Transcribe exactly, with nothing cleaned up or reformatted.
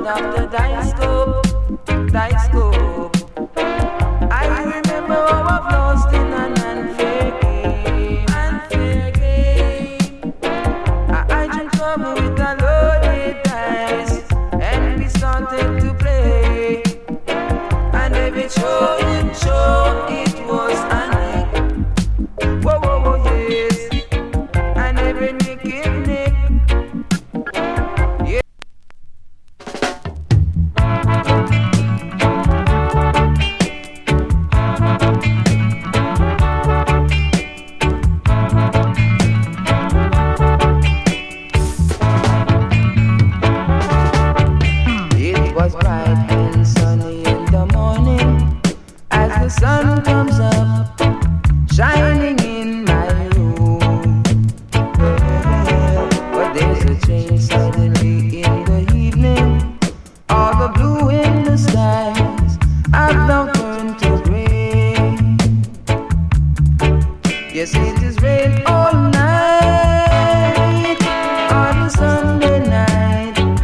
of the disco, disco. I remember how I've lost in an unfair game, unfair game. I, I just come with a loaded dice, and we started to play. And every show in show, it was a nick. Whoa, whoa, whoa, yes. And every nick in nick. Yeah. It was bright and sunny in the morning as the sun comes up, shining in my room. Well, but there's a change suddenly in the evening. All the blue in the skies have now turned to gray. Yes, it is rain.